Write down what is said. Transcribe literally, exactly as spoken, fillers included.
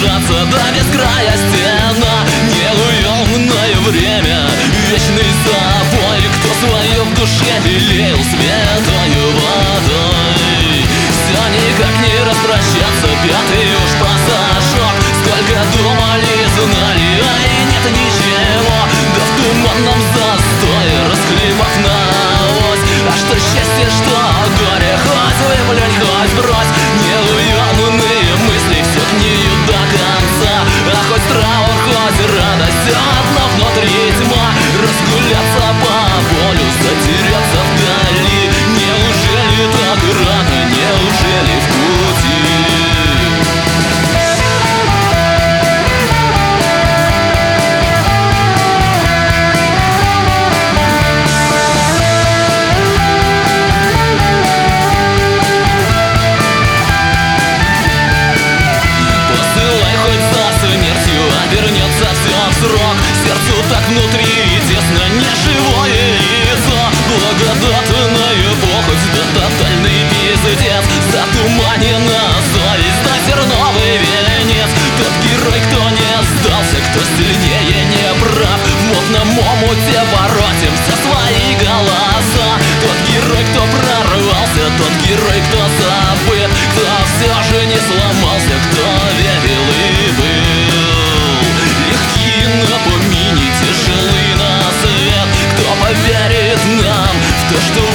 сужаться до безкрая стена. Неуемное время, вечный забой. Кто свое в душе лелеял святой водой. Все никак не распрощаться, пятый уж пассажок. Сколько думали, знали, а и нет ничего. Да в туманном застое, расхлебав навозь. А что счастье, что горе, хоть выплюнь, хоть брось. Неуемные мысли все гниют до конца. А хоть траур, хоть радость, все одно внутри тьма. Разгуляться по полю, затеряться вдали. Неужели так рано, неужели в пути? Вернется все в срок. Сердцу так внутри тесно, неживое лицо. Благодатная похоть, да тотальный пиздец. Затуманена совесть, да терновый венец. Тот герой, кто не сдался, кто сильнее не прав. В мутном омуте воротим все свои голоса. Тот герой, кто прорвался, тот герой, кто забыт. Кто все же не сломался, кто верил и был. Напомни, тяжелый на свет. Кто поверит нам в то, что